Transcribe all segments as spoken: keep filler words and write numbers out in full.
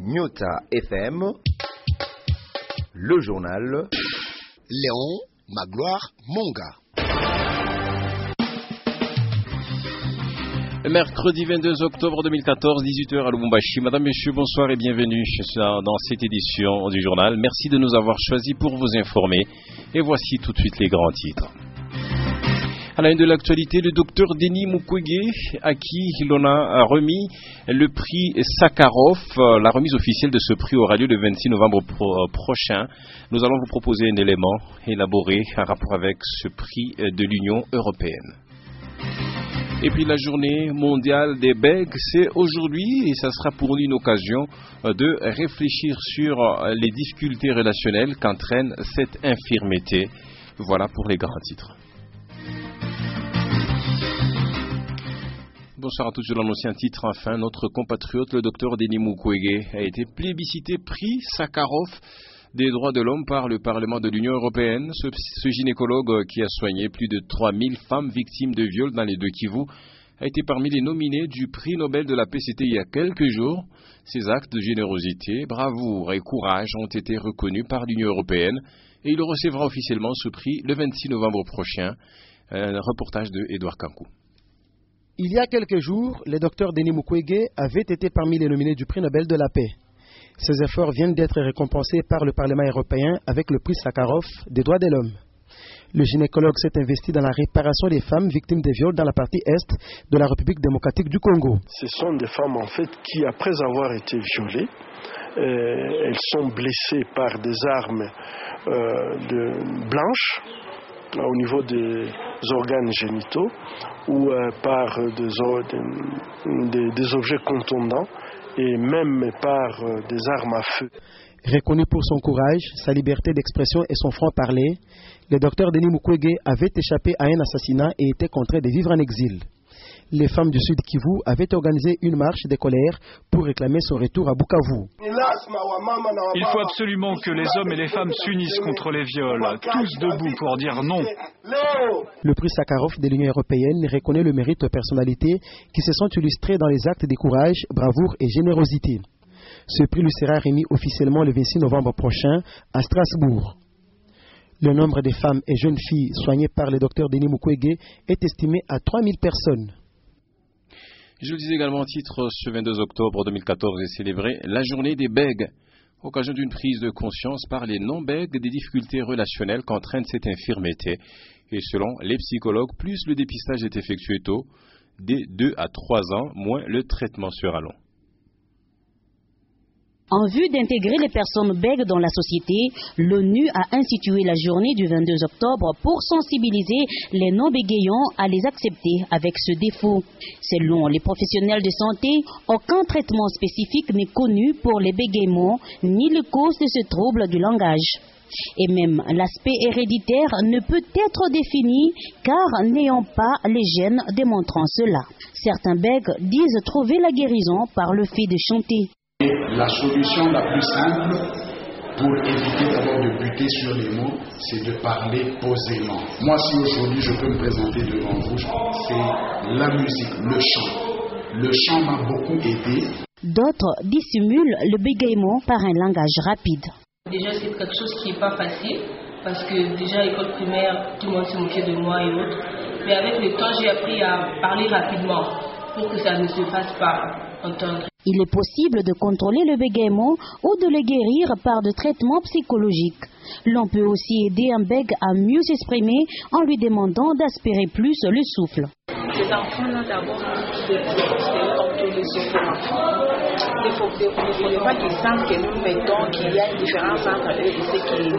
Nyota F M, le journal Léon Magloire Monga. Mercredi vingt-deux octobre deux mille quatorze, dix-huit heures à Lubumbashi. Madame, Messieurs, bonsoir et bienvenue dans cette édition du journal. Merci de nous avoir choisis pour vous informer. Et voici tout de suite les grands titres. À la une de l'actualité, le docteur Denis Mukwege, à qui l'on a remis le prix Sakharov. La remise officielle de ce prix aura lieu le vingt-six novembre pro- prochain. Nous allons vous proposer un élément élaboré en rapport avec ce prix de l'Union européenne. Et puis la journée mondiale des bègues, c'est aujourd'hui et ça sera pour nous une occasion de réfléchir sur les difficultés relationnelles qu'entraîne cette infirmité. Voilà pour les grands titres. Bonsoir à tous, je l'annonce un titre. Enfin, notre compatriote, le docteur Denis Mukwege, a été plébiscité prix Sakharov des droits de l'homme par le Parlement de l'Union européenne. Ce, ce gynécologue qui a soigné plus de trois mille femmes victimes de viol dans les deux Kivu a été parmi les nominés du prix Nobel de la paix. C'était il y a quelques jours. Ses actes de générosité, bravoure et courage ont été reconnus par l'Union européenne et il recevra officiellement ce prix le vingt-six novembre prochain. Un reportage de Edouard Kankou. Il y a quelques jours, le docteur Denis Mukwege avait été parmi les nominés du prix Nobel de la paix. Ses efforts viennent d'être récompensés par le Parlement européen avec le prix Sakharov des droits de l'homme. Le gynécologue s'est investi dans la réparation des femmes victimes de viols dans la partie est de la République démocratique du Congo. Ce sont des femmes en fait qui, après avoir été violées, euh, elles sont blessées par des armes euh, de, blanches euh, au niveau des organes génitaux ou euh, par des, des, des objets contondants et même par euh, des armes à feu. Reconnu pour son courage, sa liberté d'expression et son franc-parler, le docteur Denis Mukwege avait échappé à un assassinat et était contraint de vivre en exil. Les femmes du Sud Kivu avaient organisé une marche de colère pour réclamer son retour à Bukavu. Il faut absolument que les hommes et les femmes s'unissent contre les viols, tous debout pour dire non. Le prix Sakharov de l'Union européenne reconnaît le mérite aux personnalités qui se sont illustrées dans les actes de courage, bravoure et générosité. Ce prix lui sera remis officiellement le vingt-six novembre prochain à Strasbourg. Le nombre de femmes et jeunes filles soignées par le docteur Denis Mukwege est estimé à trois mille personnes. Je le disais également en titre, ce vingt-deux octobre deux mille quatorze est célébrée la journée des bègues, occasion d'une prise de conscience par les non-bègues des difficultés relationnelles qu'entraîne cette infirmité. Et selon les psychologues, plus le dépistage est effectué tôt, dès deux à trois ans, moins le traitement sera long. En vue d'intégrer les personnes bègues dans la société, l'ONU a institué la journée du vingt-deux octobre pour sensibiliser les non-bégayants à les accepter avec ce défaut. Selon les professionnels de santé, aucun traitement spécifique n'est connu pour les bégaiements ni les causes de ce trouble du langage. Et même l'aspect héréditaire ne peut être défini car n'ayant pas les gènes démontrant cela. Certains bègues disent trouver la guérison par le fait de chanter. La solution la plus simple pour éviter d'abord de buter sur les mots, c'est de parler posément. Moi, si aujourd'hui je peux me présenter devant vous, c'est la musique, le chant. Le chant m'a beaucoup aidé. D'autres dissimulent le bégaiement par un langage rapide. Déjà, c'est quelque chose qui n'est pas facile, parce que déjà, à l'école primaire, tout le monde se moquait de moi et autres. Mais avec le temps, j'ai appris à parler rapidement pour que ça ne se fasse pas entendre. Il est possible de contrôler le bégaiement ou de le guérir par de traitements psychologiques. L'on peut aussi aider un bègue à mieux s'exprimer en lui demandant d'aspirer plus le souffle. Ces enfants-là, d'abord, c'est comme tous les autres enfants. Il ne faut pas qu'ils sentent que nous mettons qu'il y a une différence entre eux et ceux qui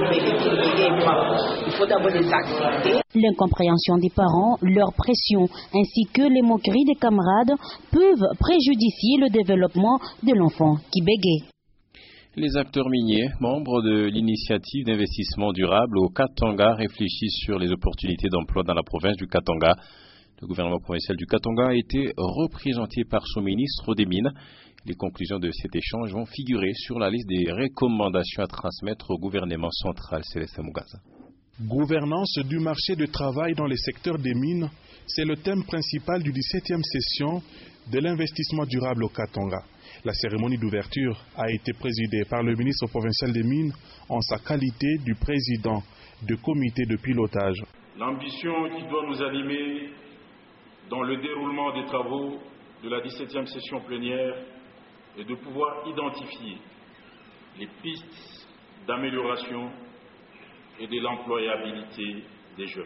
ne pas. Il faut d'abord les accepter. L'incompréhension des parents, leur pression, ainsi que les moqueries des camarades peuvent préjudier le développement de l'enfant qui bégaye. Les acteurs miniers, membres de l'initiative d'investissement durable au Katanga, réfléchissent sur les opportunités d'emploi dans la province du Katanga. Le gouvernement provincial du Katanga a été représenté par son ministre des Mines. Les conclusions de cet échange vont figurer sur la liste des recommandations à transmettre au gouvernement central. Célestin Mugaza. Gouvernance du marché de travail dans les secteurs des mines, c'est le thème principal du dix-septième session de l'investissement durable au Katanga. La cérémonie d'ouverture a été présidée par le ministre provincial des Mines en sa qualité du président du comité de pilotage. L'ambition qui doit nous animer dans le déroulement des travaux de la dix-septième session plénière est de pouvoir identifier les pistes d'amélioration et de l'employabilité des jeunes,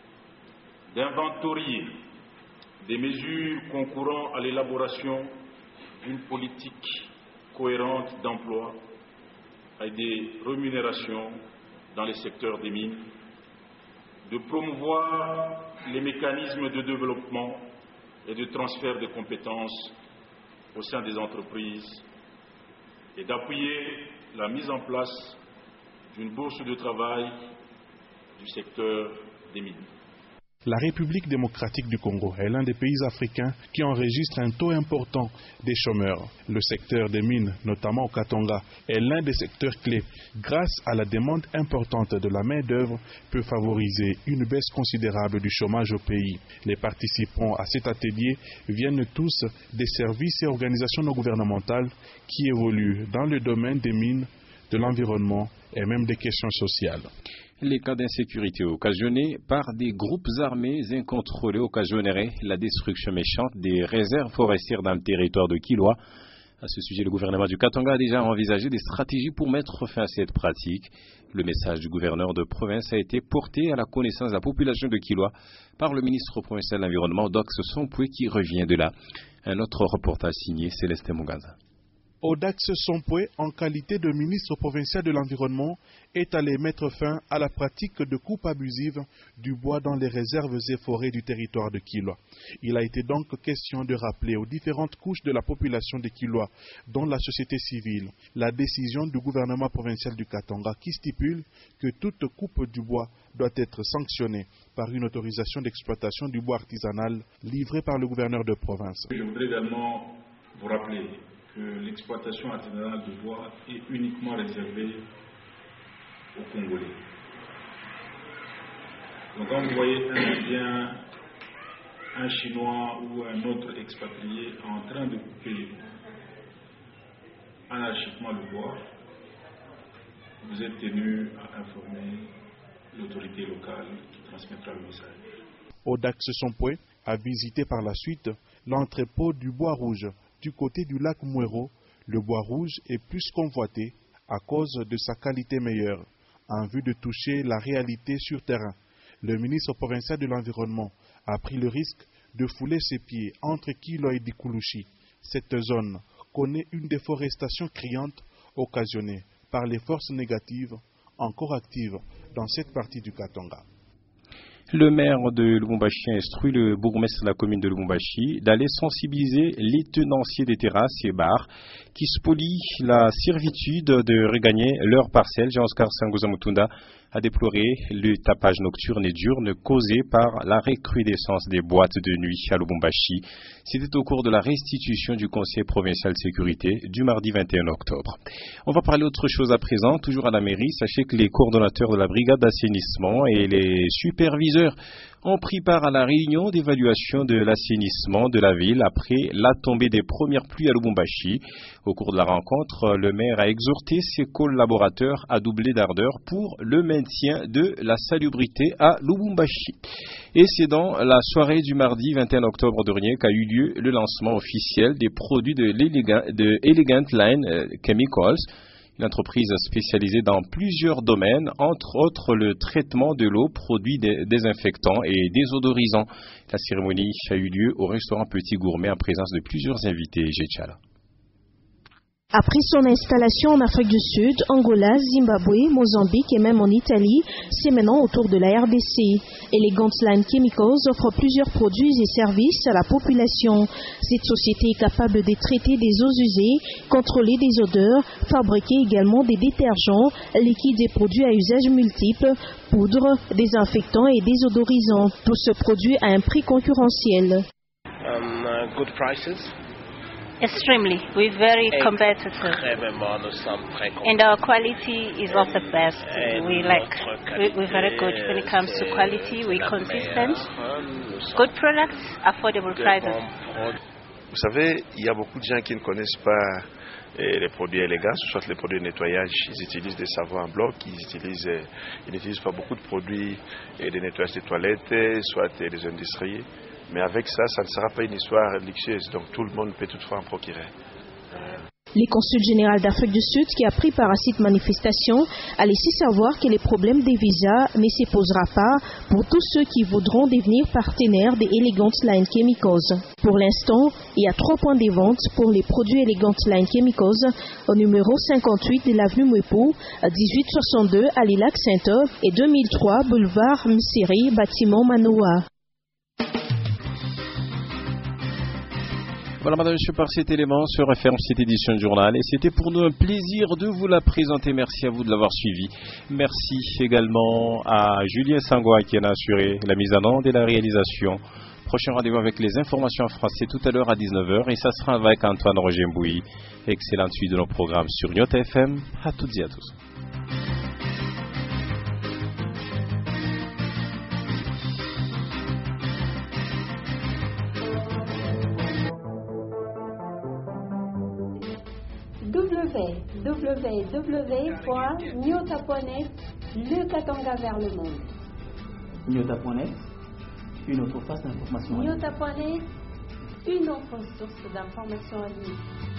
d'inventorier des mesures concourant à l'élaboration d'une politique cohérente d'emploi et des rémunérations dans les secteurs des mines, de promouvoir les mécanismes de développement et de transfert de compétences au sein des entreprises et d'appuyer la mise en place d'une bourse de travail du secteur des mines. La République démocratique du Congo est l'un des pays africains qui enregistre un taux important des chômeurs. Le secteur des mines, notamment au Katanga, est l'un des secteurs clés. Grâce à la demande importante de la main-d'œuvre, peut favoriser une baisse considérable du chômage au pays. Les participants à cet atelier viennent tous des services et organisations non gouvernementales qui évoluent dans le domaine des mines, de l'environnement et même des questions sociales. Les cas d'insécurité occasionnés par des groupes armés incontrôlés occasionneraient la destruction méchante des réserves forestières dans le territoire de Kilwa. À ce sujet, le gouvernement du Katanga a déjà envisagé des stratégies pour mettre fin à cette pratique. Le message du gouverneur de province a été porté à la connaissance de la population de Kilwa par le ministre provincial de l'Environnement, Odax Sompoué, qui revient de là. Un autre reportage signé Célestin Muganza. Odax Sompoué, en qualité de ministre provincial de l'Environnement, est allé mettre fin à la pratique de coupe abusive du bois dans les réserves et forêts du territoire de Kilwa. Il a été donc question de rappeler aux différentes couches de la population de Kilwa, dont la société civile, la décision du gouvernement provincial du Katanga qui stipule que toute coupe du bois doit être sanctionnée par une autorisation d'exploitation du bois artisanal livrée par le gouverneur de province. Je voudrais également vous rappeler que l'exploitation artisanale du bois est uniquement réservée aux Congolais. Donc quand vous voyez un Indien, un Chinois ou un autre expatrié en train de couper anarchiquement le bois, vous êtes tenu à informer l'autorité locale qui transmettra le message. Odax Sompoué a visité par la suite l'entrepôt du bois rouge du côté du lac Mouero. Le bois rouge est plus convoité à cause de sa qualité meilleure, en vue de toucher la réalité sur terrain. Le ministre provincial de l'Environnement a pris le risque de fouler ses pieds entre Kilwa et Dikoulouchi. Cette zone connaît une déforestation criante occasionnée par les forces négatives encore actives dans cette partie du Katanga. Le maire de Lubumbashi a instruit le bourgmestre de la commune de Lubumbashi d'aller sensibiliser les tenanciers des terrasses et bars qui spolient la servitude de regagner leur parcelle. Jean-Oscar Sangoza Mutunda a déploré le tapage nocturne et diurne causé par la recrudescence des boîtes de nuit à Lubumbashi. C'était au cours de la restitution du Conseil provincial de sécurité du mardi vingt et un octobre. On va parler autre chose à présent, toujours à la mairie. Sachez que les coordonnateurs de la brigade d'assainissement et les superviseurs ont pris part à la réunion d'évaluation de l'assainissement de la ville après la tombée des premières pluies à Lubumbashi. Au cours de la rencontre, le maire a exhorté ses collaborateurs à doubler d'ardeur pour le maintien de la salubrité à Lubumbashi. Et c'est dans la soirée du mardi vingt et un octobre dernier qu'a eu lieu le lancement officiel des produits de l'Elegant Line Chemicals, une entreprise spécialisée dans plusieurs domaines, entre autres le traitement de l'eau, produits désinfectants et désodorisants. La cérémonie a eu lieu au restaurant Petit Gourmet en présence de plusieurs invités. Géchala. Après son installation en Afrique du Sud, Angola, Zimbabwe, Mozambique et même en Italie, c'est maintenant au tour de la R D C. Elegant Line Chemicals offre plusieurs produits et services à la population. Cette société est capable de traiter des eaux usées, contrôler des odeurs, fabriquer également des détergents, liquides et produits à usage multiple, poudre, désinfectants et désodorisants. Tous ces produits à un prix concurrentiel. Um, uh, good prices. Extremely. We're very competitive. And our quality is of the best. We like, we're very good when it comes to quality. We're consistent. Good products, affordable prices. Vous savez, il y a beaucoup de gens qui ne connaissent pas eh, les produits élégants, soit les produits de nettoyage. Ils utilisent des savons en bloc, ils utilisent, eh, ils n'utilisent pas beaucoup de produits eh, de nettoyage des toilettes, soit eh, des industries. Mais avec ça, ça ne sera pas une histoire luxueuse, donc tout le monde peut toutefois en procurer. Le consul général d'Afrique du Sud, qui a pris part à cette manifestation, a laissé savoir que les problèmes des visas ne se posera pas pour tous ceux qui voudront devenir partenaires des Elegant Line Chemicals. Pour l'instant, il y a trois points de vente pour les produits Elegant Line Chemicals au numéro cinquante-huit de l'avenue Mwepo, dix-huit soixante-deux à Lilac-Sainte et deux mille trois boulevard Msiri, bâtiment Manoa. Voilà, madame, monsieur, par cet élément se referme cette édition du journal et c'était pour nous un plaisir de vous la présenter. Merci à vous de l'avoir suivi. Merci également à Julien Sangoa qui en a assuré la mise en onde et la réalisation. Prochain rendez-vous avec les informations en français tout à l'heure à dix-neuf heures et ça sera avec Antoine Roger Mbouy. Excellente suite de nos programmes sur Nyota F M. À toutes et à tous. w w w point nyota point net, le Katanga vers le monde. Nyota point net, une autre face d'information. Nyota point net, une autre source d'information en ligne.